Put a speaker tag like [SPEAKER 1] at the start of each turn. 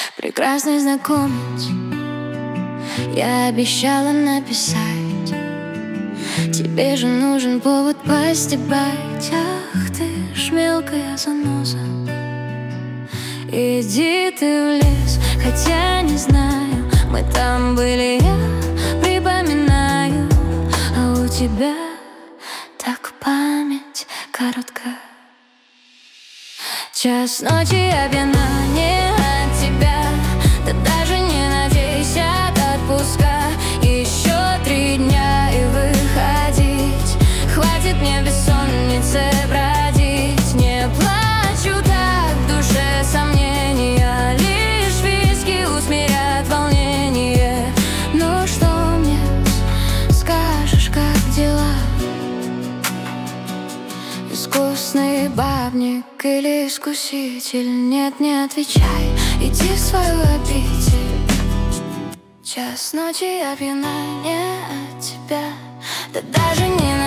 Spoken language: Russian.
[SPEAKER 1] Прекрасный знакомец, я обещала написать. Тебе же нужен повод постебать. Ах ты ж мелкая заноза, иди ты в лес, хотя не знаю, мы там были, я припоминаю. А у тебя так память короткая. Час ночи я пьяна не от тебя, да даже не надейся от отпуска. Еще 3 дня и выходить, хватит мне бессонницы бродить. Не плачу так в душе сомнения, лишь виски усмирят волнение. Ну что мне скажешь, как дела? Искусный бабник или искуситель? Нет, не отвечай, иди в свою обитель. Час ночи я пьяна не от тебя, да даже не